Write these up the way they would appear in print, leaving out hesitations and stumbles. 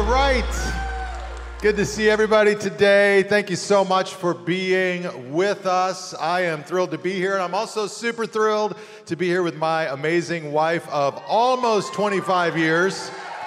All right. Good to see everybody today. Thank you so much for being with us. I am thrilled to be here, and I'm also super thrilled to be here with my amazing wife of almost 25 years,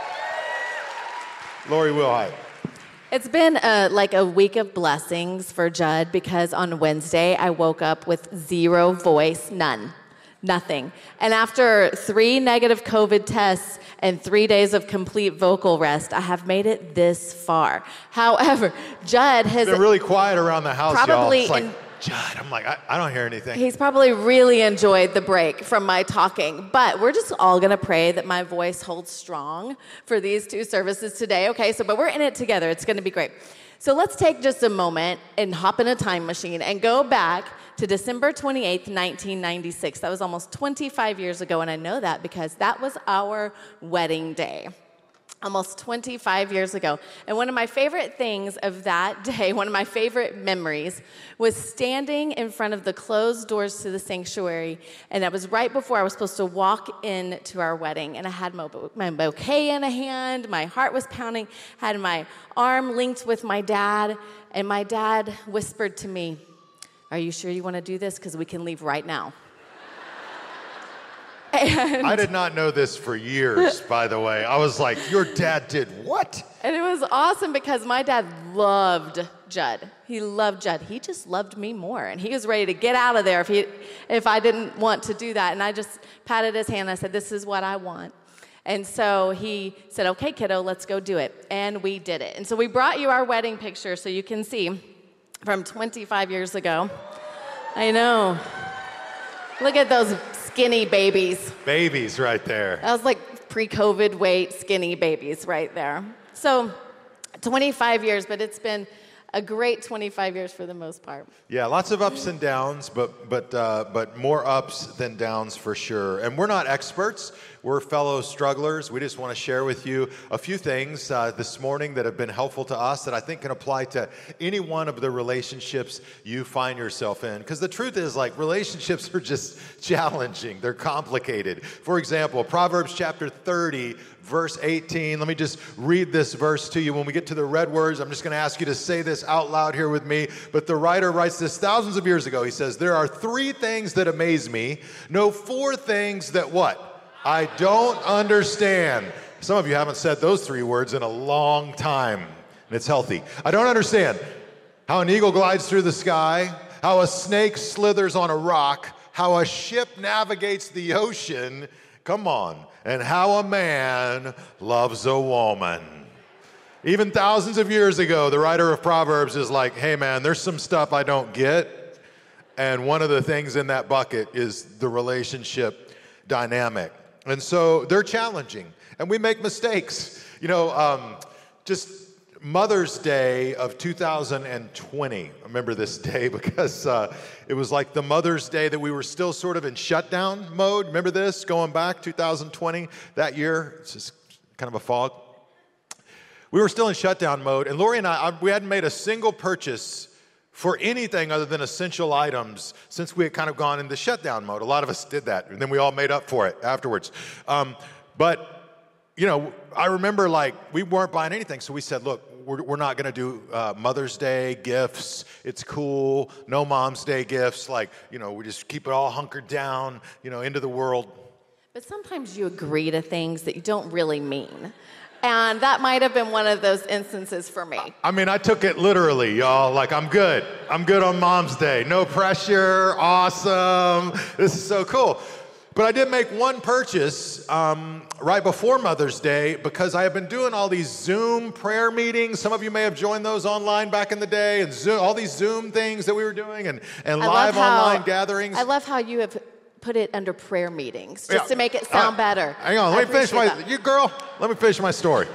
Lori Wilhite. It's been like a week of blessings for Judd because on Wednesday I woke up with zero voice, nothing. And after 3 negative COVID tests and 3 days of complete vocal rest, I have made it this far. However, Judd has been really quiet around the house, y'all. It's like, Judd, I'm like, I don't hear anything. He's probably really enjoyed the break from my talking, but we're just all gonna pray that my voice holds strong for these 2 services today, okay? But we're in it together, it's gonna be great. So let's take just a moment and hop in a time machine and go back to December 28th, 1996. That was almost 25 years ago, and I know that because that was our wedding day. Almost 25 years ago. And one of my favorite things of that day, one of my favorite memories, was standing in front of the closed doors to the sanctuary, and that was right before I was supposed to walk into our wedding, and I had my bouquet in a hand, my heart was pounding, had my arm linked with my dad, and my dad whispered to me, "Are you sure you want to do this? Because we can leave right now." And I did not know this for years, by the way. I was like, your dad did what? And it was awesome because my dad loved Judd. He loved Judd. He just loved me more. And he was ready to get out of there if I didn't want to do that. And I just patted his hand and I said, "This is what I want." And so he said, "Okay, kiddo, let's go do it." And we did it. And so we brought you our wedding picture so you can see from 25 years ago. I know. Look at those skinny babies. Babies right there. That was like pre-COVID weight, skinny babies right there. So 25 years, but it's been a great 25 years for the most part. Yeah, lots of ups and downs, but more ups than downs for sure. And we're not experts. We're fellow strugglers. We just want to share with you a few things this morning that have been helpful to us that I think can apply to any one of the relationships you find yourself in. Because the truth is, like, relationships are just challenging. They're complicated. For example, Proverbs chapter 30, verse 18. Let me just read this verse to you. When we get to the red words, I'm just going to ask you to say this out loud here with me. But the writer writes this thousands of years ago. He says, "There are 3 things that amaze me. No, 4 things that" what? "I don't understand." Some of you haven't said those 3 words in a long time, and it's healthy. I don't understand how an eagle glides through the sky, how a snake slithers on a rock, how a ship navigates the ocean, come on, and how a man loves a woman. Even thousands of years ago, the writer of Proverbs is like, hey man, there's some stuff I don't get, and one of the things in that bucket is the relationship dynamic. And so they're challenging, and we make mistakes. You know, just Mother's Day of 2020. I remember this day because it was like the Mother's Day that we were still sort of in shutdown mode. Remember this, going back 2020, that year? It's just kind of a fog. We were still in shutdown mode, and Lori and we hadn't made a single purchase for anything other than essential items since we had kind of gone into shutdown mode. A lot of us did that, and then we all made up for it afterwards. But, you know, I remember, like, we weren't buying anything, so we said, look, we're not going to do Mother's Day gifts. It's cool. No Mom's Day gifts. Like, you know, we just keep it all hunkered down, you know, into the world. But sometimes you agree to things that you don't really mean. And that might have been one of those instances for me. I mean, I took it literally, y'all. Like, I'm good. I'm good on Mom's Day. No pressure. Awesome. This is so cool. But I did make one purchase right before Mother's Day because I have been doing all these Zoom prayer meetings. Some of you may have joined those online back in the day, and Zoom, all these Zoom things that we were doing, and live online gatherings. I love how you have put it under prayer meetings just to make it sound better. Hang on, let me finish let me finish my story.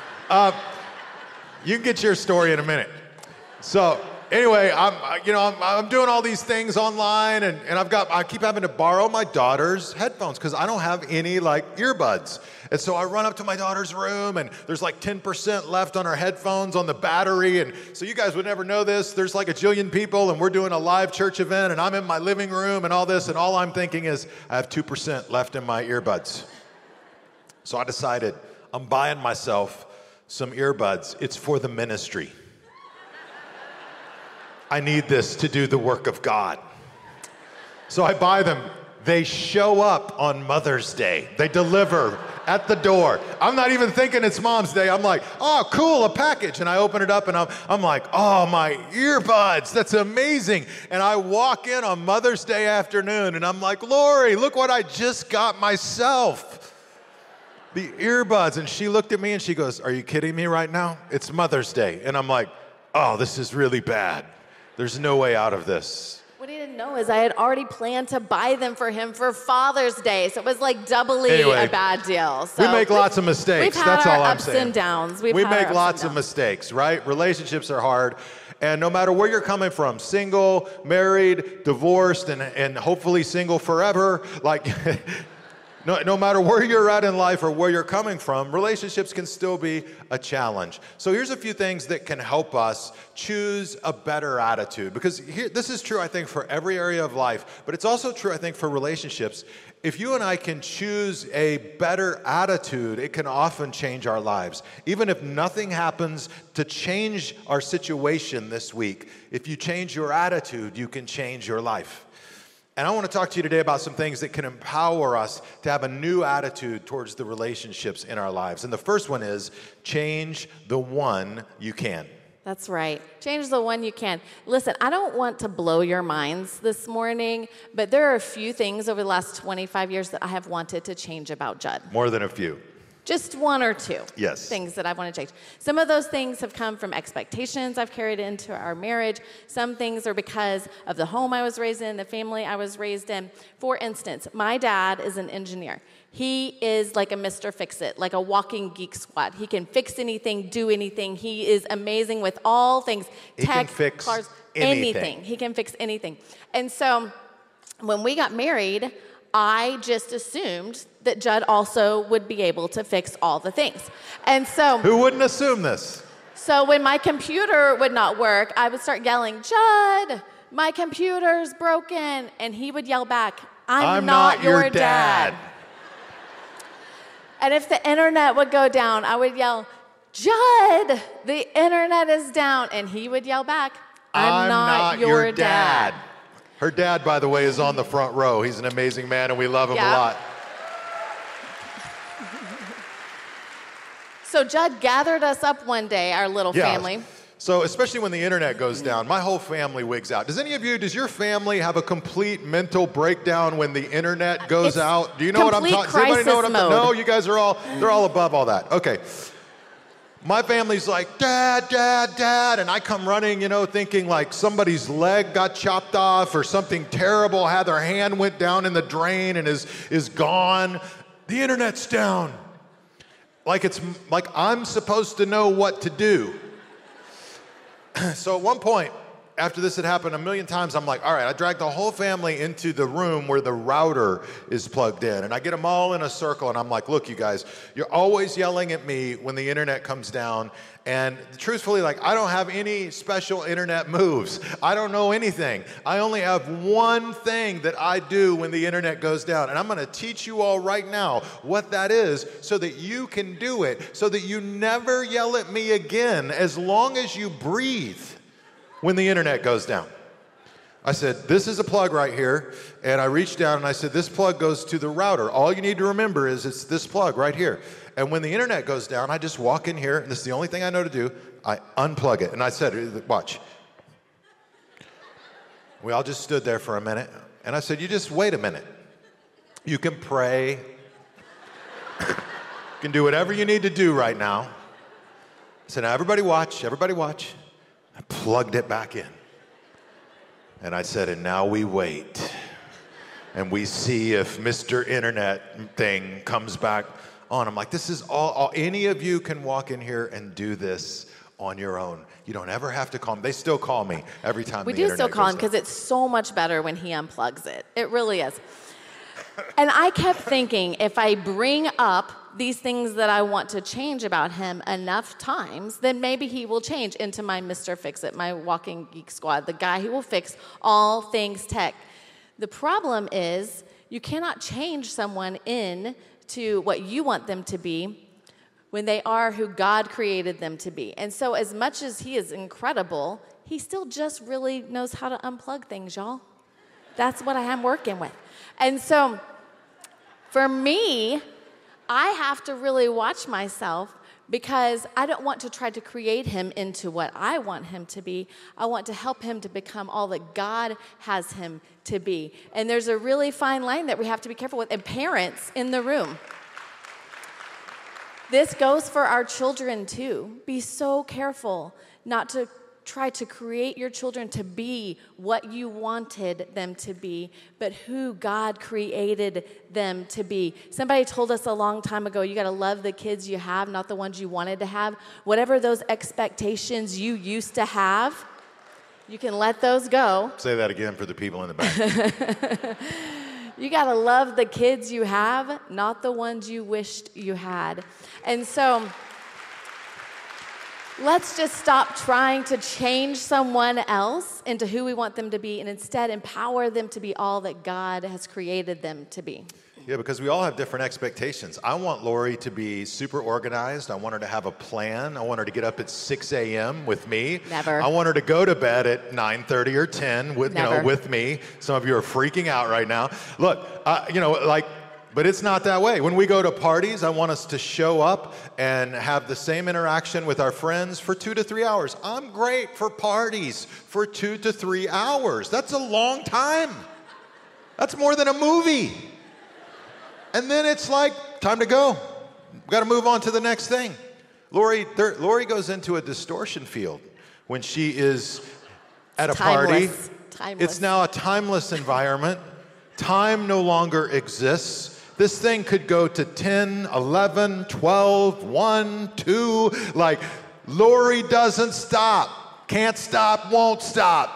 You can get your story in a minute. So anyway, I'm doing all these things online, and I keep having to borrow my daughter's headphones because I don't have any like earbuds. And so I run up to my daughter's room, and there's like 10% left on her headphones on the battery. And so you guys would never know this. There's like a jillion people, and we're doing a live church event, and I'm in my living room and all this, and all I'm thinking is I have 2% left in my earbuds. So I decided I'm buying myself some earbuds. It's for the ministry. I need this to do the work of God. So I buy them. They show up on Mother's Day. They deliver at the door. I'm not even thinking it's Mom's Day. I'm like, oh, cool, a package. And I open it up and I'm like, oh, my earbuds, that's amazing. And I walk in on Mother's Day afternoon and I'm like, Lori, look what I just got myself. The earbuds. And she looked at me and she goes, are you kidding me right now? It's Mother's Day. And I'm like, oh, this is really bad. There's no way out of this. What he didn't know is I had already planned to buy them for him for Father's Day. So it was like doubly a bad deal. So we make lots of mistakes. We've had That's our all I'm ups saying. and downs. We make lots of mistakes, right? Relationships are hard. And no matter where you're coming from, single, married, divorced, and hopefully single forever, like no matter where you're at in life or where you're coming from, relationships can still be a challenge. So here's a few things that can help us choose a better attitude. Because this is true, I think, for every area of life, but it's also true, I think, for relationships. If you and I can choose a better attitude, it can often change our lives. Even if nothing happens to change our situation this week, if you change your attitude, you can change your life. And I want to talk to you today about some things that can empower us to have a new attitude towards the relationships in our lives. And the first one is change the one you can. That's right. Change the one you can. Listen, I don't want to blow your minds this morning, but there are a few things over the last 25 years that I have wanted to change about Judd. More than a few. Just one or two things that I want to change. Some of those things have come from expectations I've carried into our marriage. Some things are because of the home I was raised in, the family I was raised in. For instance, my dad is an engineer. He is like a Mr. Fix-It, like a walking geek squad. He can fix anything, do anything. He is amazing with all things. He tech, can fix cars, anything. He can fix anything. And so when we got married, I just assumed that Judd also would be able to fix all the things. And so... Who wouldn't assume this? So when my computer would not work, I would start yelling, Judd, my computer's broken. And he would yell back, I'm not your dad. And if the internet would go down, I would yell, Judd, the internet is down. And he would yell back, I'm not your dad. Her dad, by the way, is on the front row. He's an amazing man, and we love him a lot. So Judd gathered us up one day, our little family. So especially when the internet goes down, my whole family wigs out. Does your family have a complete mental breakdown when the internet goes out? Do you know what I'm talking about? Does anybody know what I'm talking about? No, you guys are they're all above all that. Okay. My family's like, Dad, Dad, Dad. And I come running, thinking like somebody's leg got chopped off or something terrible, had their hand went down in the drain and is gone. The internet's down. Like I'm supposed to know what to do. So at one point, after this had happened a million times, I'm like, all right, I dragged the whole family into the room where the router is plugged in. And I get them all in a circle, and I'm like, look, you guys, you're always yelling at me when the internet comes down. And truthfully, I don't have any special internet moves. I don't know anything. I only have one thing that I do when the internet goes down. And I'm going to teach you all right now what that is so that you can do it, so that you never yell at me again as long as you breathe when the internet goes down. I said, this is a plug right here. And I reached down and I said, this plug goes to the router. All you need to remember is it's this plug right here. And when the internet goes down, I just walk in here, and this is the only thing I know to do. I unplug it. And I said, watch. We all just stood there for a minute. And I said, you just wait a minute. You can pray. You can do whatever you need to do right now. I said, now everybody watch, everybody watch. I plugged it back in. And I said, and now we wait. And we see if Mr. Internet thing comes back on. I'm like, this is all any of you can walk in here and do this on your own. You don't ever have to call me. They still call me every time the internet goes down. We do still call him because it's so much better when he unplugs it. It really is. And I kept thinking, if I bring up these things that I want to change about him enough times, then maybe he will change into my Mr. Fix-It, my walking geek squad, the guy who will fix all things tech. The problem is you cannot change someone into what you want them to be when they are who God created them to be. And so as much as he is incredible, he still just really knows how to unplug things, y'all. That's what I am working with. And so for me, I have to really watch myself because I don't want to try to create him into what I want him to be. I want to help him to become all that God has him to be. And there's a really fine line that we have to be careful with. And parents in the room, this goes for our children too. Be so careful not to try to create your children to be what you wanted them to be, but who God created them to be. Somebody told us a long time ago, you got to love the kids you have, not the ones you wanted to have. Whatever those expectations you used to have, you can let those go. Say that again for the people in the back. You got to love the kids you have, not the ones you wished you had. And so let's just stop trying to change someone else into who we want them to be and instead empower them to be all that God has created them to be. Yeah, because we all have different expectations. I want Lori to be super organized. I want her to have a plan. I want her to get up at 6 a.m. with me. Never. I want her to go to bed at 9:30 or 10 with, with me. Some of you are freaking out right now. Look, but it's not that way. When we go to parties, I want us to show up and have the same interaction with our friends for 2 to 3 hours. I'm great for parties for 2 to 3 hours. That's a long time. That's more than a movie. And then it's like, time to go. We've got to move on to the next thing. Lori goes into a distortion field when she is at a party. Timeless. It's now a timeless environment. Time no longer exists. This thing could go to 10, 11, 12, 1, 2. Like, Lori doesn't stop. Can't stop, won't stop.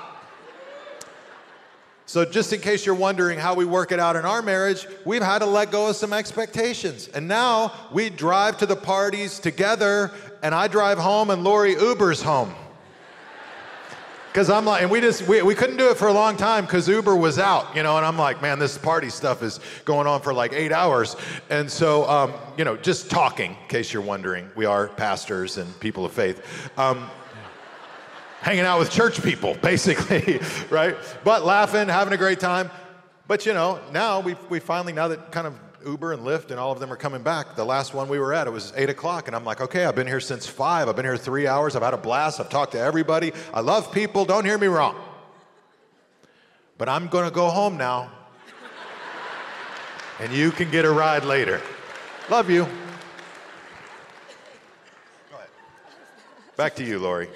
So just in case you're wondering how we work it out in our marriage, we've had to let go of some expectations. And now we drive to the parties together, and I drive home, and Lori Ubers home. Because I'm like, and we couldn't do it for a long time because Uber was out, and I'm like, man, this party stuff is going on for like 8 hours. And so, just talking, in case you're wondering, we are pastors and people of faith. Hanging out with church people, basically, right? But laughing, having a great time. But now we finally, now that kind of Uber and Lyft and all of them are coming back, the last one we were at, it was 8 o'clock, and I'm like, okay, I've been here since 5. I've been here 3 hours. I've had a blast. I've talked to everybody. I love people. Don't hear me wrong. But I'm going to go home now, and you can get a ride later. Love you. Go ahead. Back to you, Lori.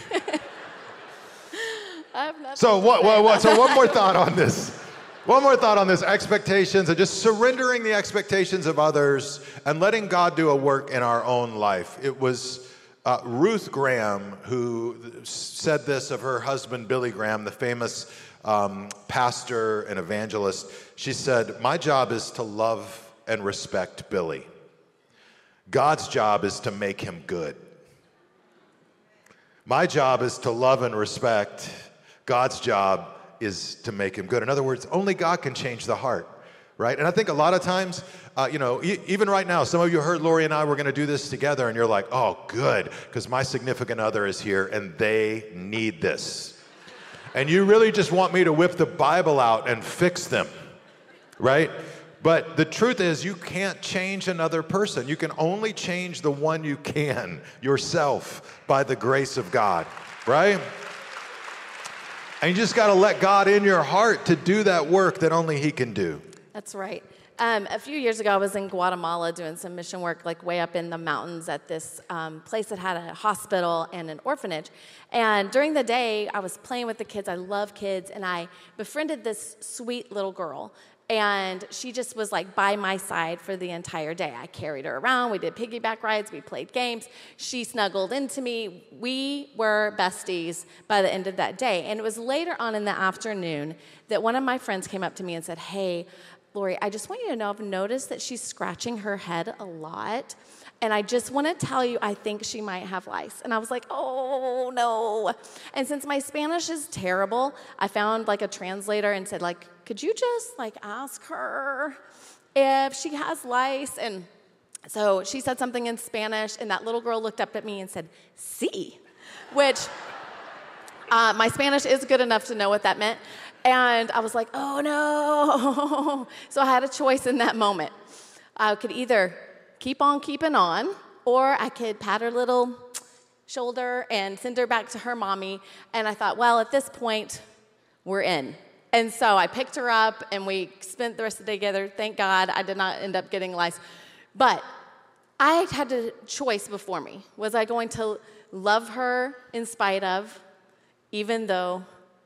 So one more thought on this. One more thought on this, expectations and just surrendering the expectations of others and letting God do a work in our own life. It was Ruth Graham who said this of her husband, Billy Graham, the famous pastor and evangelist. She said, my job is to love and respect Billy. God's job is to make him good. My job is to love and respect. God's job is to make him good. In other words, only God can change the heart, right? And I think a lot of times, even right now, some of you heard Lori and I were going to do this together, and you're like, oh, good, because my significant other is here, and they need this. And you really just want me to whip the Bible out and fix them, right? But the truth is, you can't change another person. You can only change the one you can, yourself, by the grace of God, right? And you just got to let God in your heart to do that work that only he can do. That's right. A few years ago, I was in Guatemala doing some mission work, like way up in the mountains at this place that had a hospital and an orphanage. And during the day, I was playing with the kids. I love kids. And I befriended this sweet little girl. And she just was like by my side for the entire day. I carried her around. We did piggyback rides. We played games. She snuggled into me. We were besties by the end of that day. And it was later on in the afternoon that one of my friends came up to me and said, hey, Lori, I just want you to know I've noticed that she's scratching her head a lot. And I just want to tell you, I think she might have lice. And I was like, oh, no. And since my Spanish is terrible, I found like a translator and said, like, could you just like ask her if she has lice? And So she said something in Spanish, and that little girl looked up at me and said, "Sí," which my Spanish is good enough to know what that meant. And I was like, oh no. So I had a choice in that moment. I could either keep on keeping on, or I could pat her little shoulder and send her back to her mommy. And I thought, well, at this point, we're in. And so I picked her up, and we spent the rest of the day together. Thank God I did not end up getting lice. But I had a choice before me. Was I going to love her in spite of, even though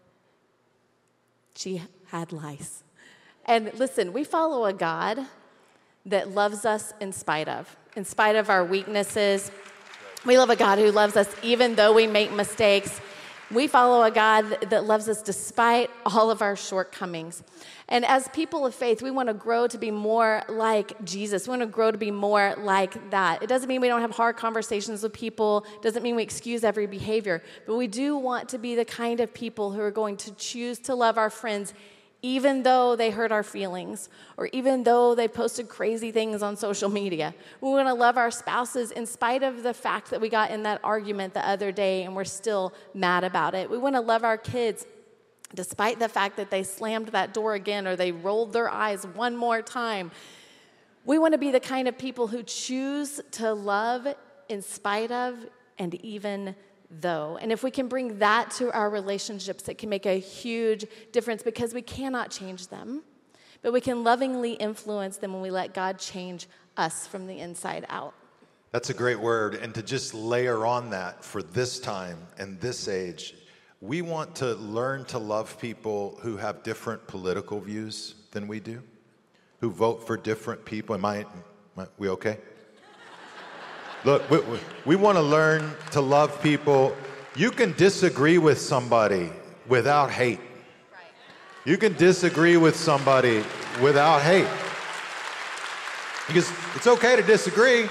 she had lice? And listen, we follow a God that loves us in spite of our weaknesses. We love a God who loves us even though we make mistakes. We follow a God that loves us despite all of our shortcomings. And as people of faith, we want to grow to be more like Jesus. We want to grow to be more like that. It doesn't mean we don't have hard conversations with people. It doesn't mean we excuse every behavior. But we do want to be the kind of people who are going to choose to love our friends even though they hurt our feelings, or even though they posted crazy things on social media. We want to love our spouses in spite of the fact that we got in that argument the other day and we're still mad about it. We want to love our kids despite the fact that they slammed that door again or they rolled their eyes one more time. We want to be the kind of people who choose to love in spite of and even though. And if we can bring that to our relationships, it can make a huge difference, because we cannot change them, but we can lovingly influence them when we let God change us from the inside out. That's a great word. And to just layer on that for this time and this age, we want to learn to love people who have different political views than we do, who vote for different people. Am we okay? Look, we want to learn to love people. You can disagree with somebody without hate. Right. You can disagree with somebody without hate. Because it's okay to disagree,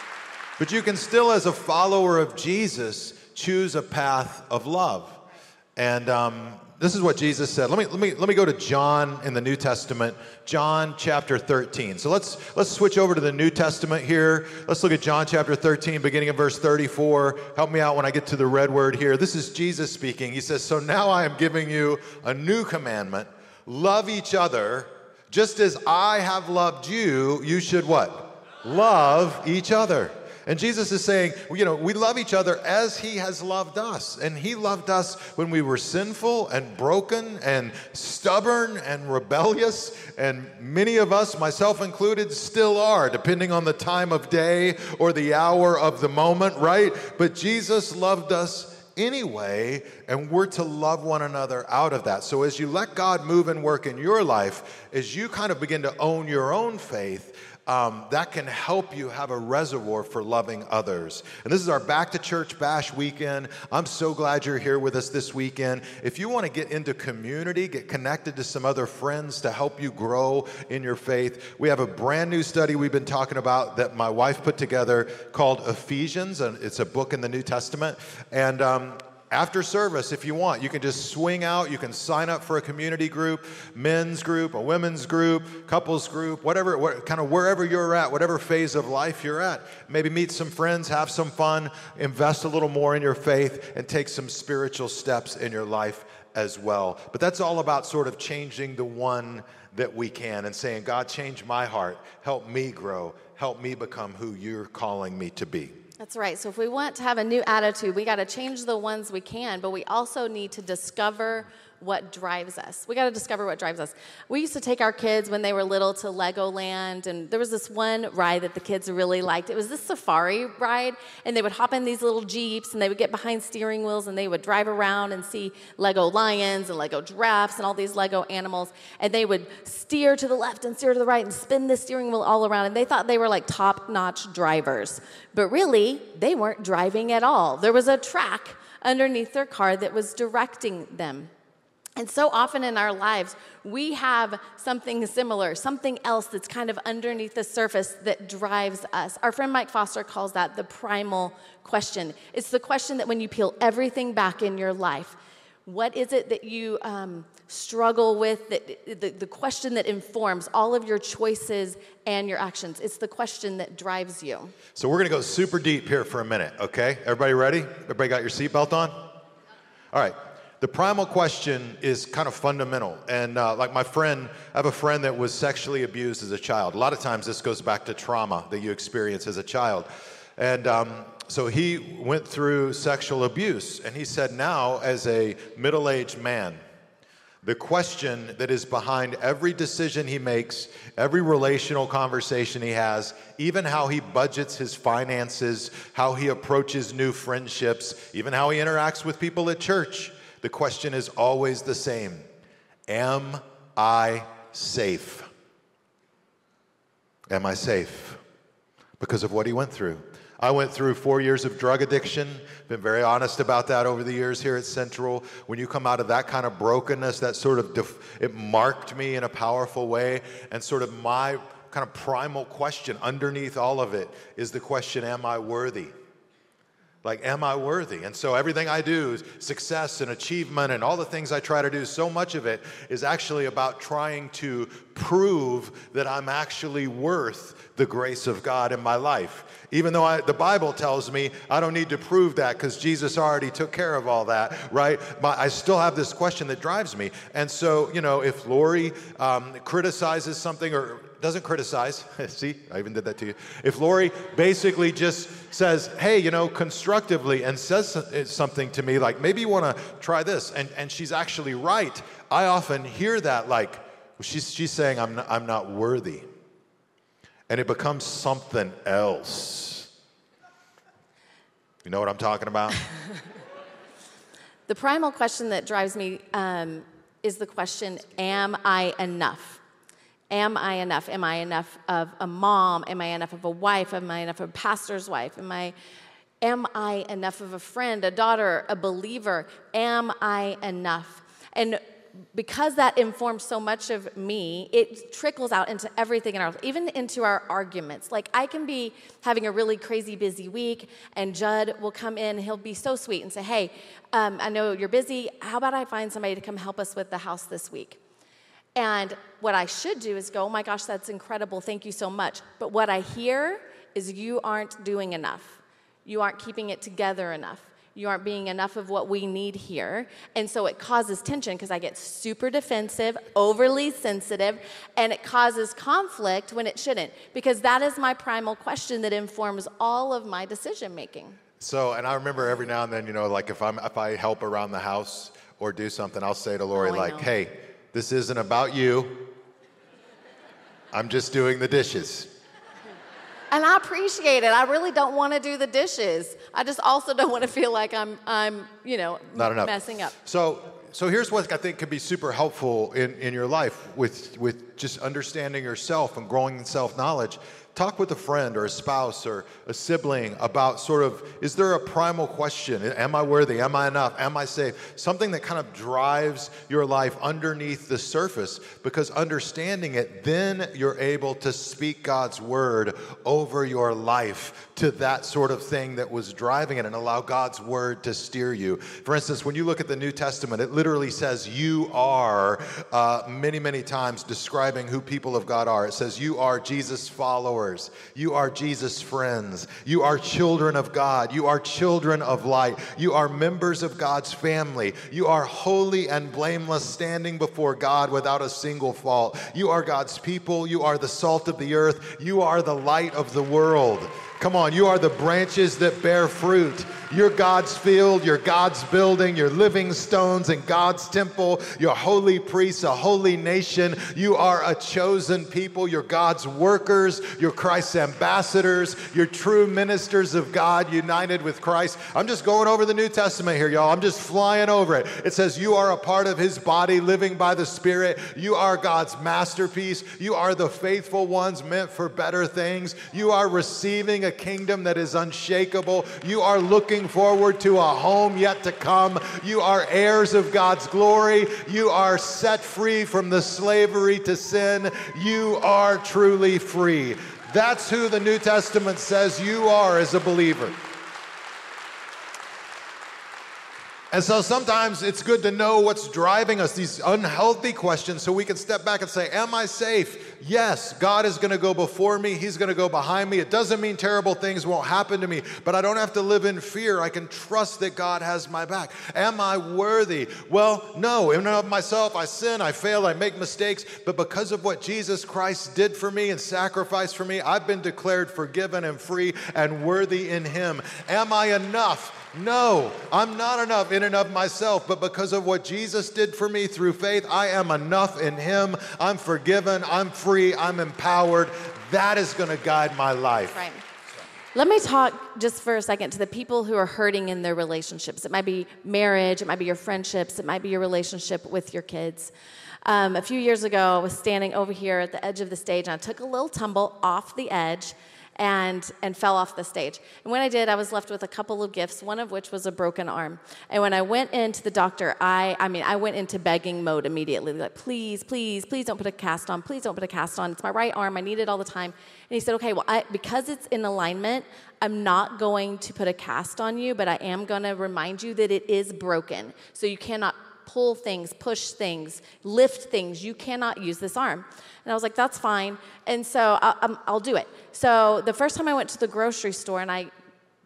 but you can still, as a follower of Jesus, choose a path of love. And this is what Jesus said. Let me go to John in the New Testament, John chapter 13. So let's switch over to the New Testament here. Let's look at John chapter 13, beginning of verse 34. Help me out when I get to the red word here. This is Jesus speaking. He says, "So now I am giving you a new commandment. Love each other. Just as I have loved you, you should" what? Love each other. And Jesus is saying, we love each other as he has loved us. And he loved us when we were sinful and broken and stubborn and rebellious. And many of us, myself included, still are, depending on the time of day or the hour of the moment, right? But Jesus loved us anyway, and we're to love one another out of that. So as you let God move and work in your life, as you kind of begin to own your own faith, that can help you have a reservoir for loving others. And this is our Back to Church Bash weekend. I'm so glad you're here with us this weekend. If you want to get into community, get connected to some other friends to help you grow in your faith, we have a brand new study we've been talking about that my wife put together called Ephesians, and it's a book in the New Testament. And after service, if you want, you can just swing out. You can sign up for a community group, men's group, a women's group, couples group, whatever, kind of wherever you're at, whatever phase of life you're at. Maybe meet some friends, have some fun, invest a little more in your faith, and take some spiritual steps in your life as well. But that's all about sort of changing the one that we can and saying, God, change my heart. Help me grow. Help me become who you're calling me to be. That's right. So if we want to have a new attitude, we got to change the ones we can, but we also need to discover what drives us. We got to discover what drives us. We used to take our kids when they were little to Legoland, and there was this one ride that the kids really liked. It was this safari ride, and they would hop in these little Jeeps, and they would get behind steering wheels, and they would drive around and see Lego lions and Lego giraffes and all these Lego animals, and they would steer to the left and steer to the right and spin the steering wheel all around, and they thought they were like top-notch drivers. But really, they weren't driving at all. There was a track underneath their car that was directing them. And so often in our lives, we have something similar, something else that's kind of underneath the surface that drives us. Our friend Mike Foster calls that the primal question. It's the question that when you peel everything back in your life, What is it that you struggle with, the question that informs all of your choices and your actions? It's the question that drives you. So we're going to go super deep here for a minute, okay? Everybody ready? Everybody got your seatbelt on? All right. The primal question is kind of fundamental. And like I have a friend that was sexually abused as a child. A lot of times this goes back to trauma that you experience as a child. And so he went through sexual abuse. And he said now, as a middle-aged man, the question that is behind every decision he makes, every relational conversation he has, even how he budgets his finances, how he approaches new friendships, even how he interacts with people at church, the question is always the same. Am I safe? Am I safe? Because of what he went through. I went through 4 years of drug addiction. Been very honest about that over the years here at Central. When you come out of that kind of brokenness, that sort of, it marked me in a powerful way. And sort of my kind of primal question underneath all of it is the question, am I worthy? Like, am I worthy? And so everything I do, success and achievement and all the things I try to do, so much of it is actually about trying to prove that I'm actually worth the grace of God in my life. Even though the Bible tells me I don't need to prove that because Jesus already took care of all that, right? But I still have this question that drives me. And so, if Lori criticizes something or doesn't criticize, see, I even did that to you. If Lori basically just says, hey, constructively and says something to me like, maybe you want to try this, and she's actually right, I often hear that like, she's saying I'm not worthy. And it becomes something else. You know what I'm talking about? The primal question that drives me is the question, am I enough? Am I enough? Am I enough of a mom? Am I enough of a wife? Am I enough of a pastor's wife? Am I enough of a friend, a daughter, a believer? Am I enough? And because that informs so much of me, it trickles out into everything in our life, even into our arguments. Like, I can be having a really crazy busy week, and Judd will come in, he'll be so sweet and say, hey, I know you're busy. How about I find somebody to come help us with the house this week? And what I should do is go, oh my gosh, that's incredible. Thank you so much. But what I hear is you aren't doing enough. You aren't keeping it together enough. You aren't being enough of what we need here. And so it causes tension because I get super defensive, overly sensitive, and it causes conflict when it shouldn't, because that is my primal question that informs all of my decision making. So, and I remember every now and then, like if I help around the house or do something, I'll say to Lori hey, this isn't about you. I'm just doing the dishes. And I appreciate it. I really don't want to do the dishes. I just also don't want to feel like I'm not enough. Messing up. So here's what I think could be super helpful in your life with just understanding yourself and growing in self-knowledge. Talk with a friend or a spouse or a sibling about sort of, is there a primal question? Am I worthy? Am I enough? Am I safe? Something that kind of drives your life underneath the surface, because understanding it, then you're able to speak God's word over your life to that sort of thing that was driving it and allow God's word to steer you. For instance, when you look at the New Testament, it literally says you are many, many times describing who people of God are. It says you are Jesus' followers. You are Jesus' friends. You are children of God. You are children of light. You are members of God's family. You are holy and blameless, standing before God without a single fault. You are God's people. You are the salt of the earth. You are the light of the world. Come on, you are the branches that bear fruit. You're God's field, you're God's building, you're living stones in God's temple, you're holy priests, a holy nation. You are a chosen people, you're God's workers, you're Christ's ambassadors, you're true ministers of God united with Christ. I'm just going over the New Testament here, y'all. I'm just flying over it. It says you are a part of his body, living by the Spirit. You are God's masterpiece. You are the faithful ones meant for better things. You are receiving a kingdom that is unshakable. You are looking forward to a home yet to come. You are heirs of God's glory. You are set free from the slavery to sin. You are truly free. That's who the New Testament says you are as a believer. And so sometimes it's good to know what's driving us, these unhealthy questions, so we can step back and say, am I safe? Yes, God is going to go before me. He's going to go behind me. It doesn't mean terrible things won't happen to me, but I don't have to live in fear. I can trust that God has my back. Am I worthy? Well, no. In and of myself, I sin, I fail, I make mistakes, but because of what Jesus Christ did for me and sacrificed for me, I've been declared forgiven and free and worthy in Him. Am I enough? No, I'm not enough in and of myself, but because of what Jesus did for me through faith, I am enough in Him. I'm forgiven, I'm free, I'm empowered. That is going to guide my life. Right. Let me talk just for a second to the people who are hurting in their relationships. It might be marriage, it might be your friendships, it might be your relationship with your kids. A few years ago, I was standing over here at the edge of the stage, and I took a little tumble off the edge and fell off the stage. And when I did, I was left with a couple of gifts, one of which was a broken arm. And when I went into the doctor, I went into begging mode immediately, like, please, please, please don't put a cast on. Please don't put a cast on. It's my right arm. I need it all the time. And he said, okay, well, because it's in alignment, I'm not going to put a cast on you, but I am going to remind you that it is broken. So you cannot pull things, push things, lift things. You cannot use this arm. And I was like, that's fine. And so I'll do it. So the first time I went to the grocery store and I,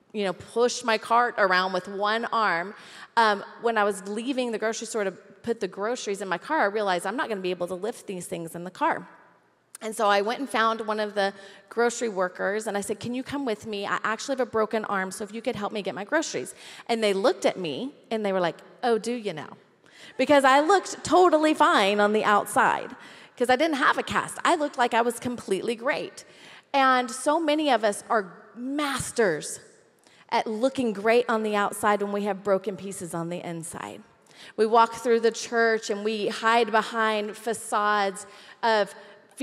pushed my cart around with one arm, when I was leaving the grocery store to put the groceries in my car, I realized I'm not going to be able to lift these things in the car. And so I went and found one of the grocery workers, and I said, can you come with me? I actually have a broken arm, so if you could help me get my groceries. And they looked at me, and they were like, oh, do you now? Because I looked totally fine on the outside, because I didn't have a cast. I looked like I was completely great. And so many of us are masters at looking great on the outside when we have broken pieces on the inside. We walk through the church, and we hide behind facades of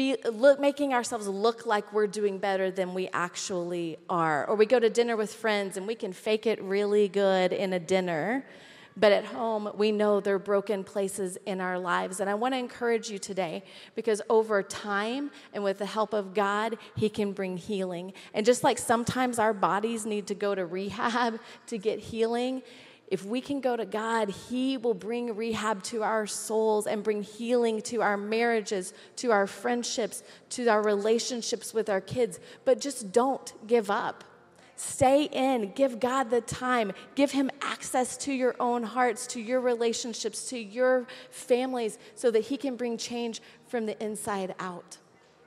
making ourselves look like we're doing better than we actually are. Or we go to dinner with friends, and we can fake it really good in a dinner, but at home, we know there are broken places in our lives. And I want to encourage you today, because over time and with the help of God, He can bring healing. And just like sometimes our bodies need to go to rehab to get healing, if we can go to God, He will bring rehab to our souls and bring healing to our marriages, to our friendships, to our relationships with our kids. But just don't give up. Stay in. Give God the time. Give Him access to your own hearts, to your relationships, to your families, so that He can bring change from the inside out.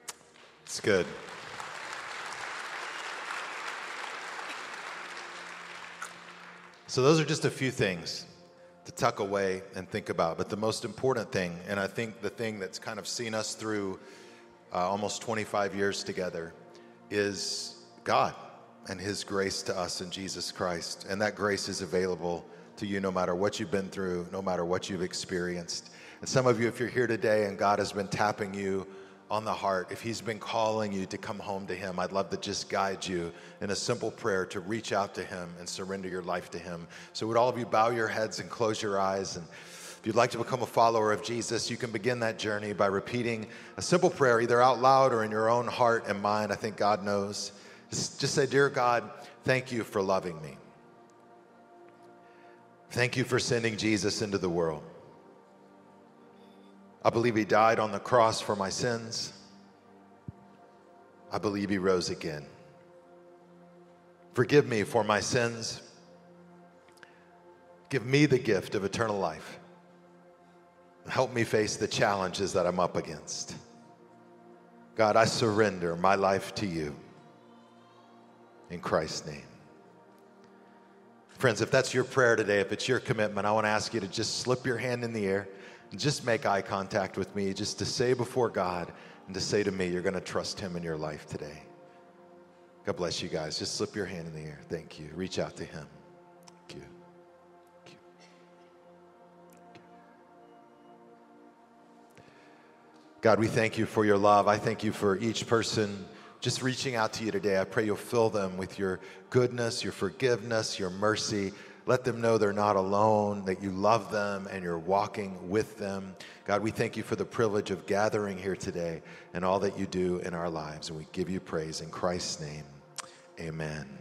It's good. So those are just a few things to tuck away and think about. But the most important thing, and I think the thing that's kind of seen us through almost 25 years together, is God and His grace to us in Jesus Christ. And that grace is available to you no matter what you've been through, no matter what you've experienced. And some of you, if you're here today and God has been tapping you on the heart, if He's been calling you to come home to Him, I'd love to just guide you in a simple prayer to reach out to Him and surrender your life to Him. So would all of you bow your heads and close your eyes? And if you'd like to become a follower of Jesus, you can begin that journey by repeating a simple prayer, either out loud or in your own heart and mind. I think God knows. Just say, dear God, thank you for loving me. Thank you for sending Jesus into the world. I believe He died on the cross for my sins. I believe He rose again. Forgive me for my sins. Give me the gift of eternal life. Help me face the challenges that I'm up against. God, I surrender my life to you. In Christ's name. Friends, if that's your prayer today, if it's your commitment, I want to ask you to just slip your hand in the air and just make eye contact with me, just to say before God and to say to me, you're going to trust Him in your life today. God bless you guys. Just slip your hand in the air. Thank you. Reach out to Him. Thank you. Thank you. God, we thank you for your love. I thank you for each person just reaching out to you today. I pray you'll fill them with your goodness, your forgiveness, your mercy. Let them know they're not alone, that you love them and you're walking with them. God, we thank you for the privilege of gathering here today and all that you do in our lives. And we give you praise in Christ's name. Amen.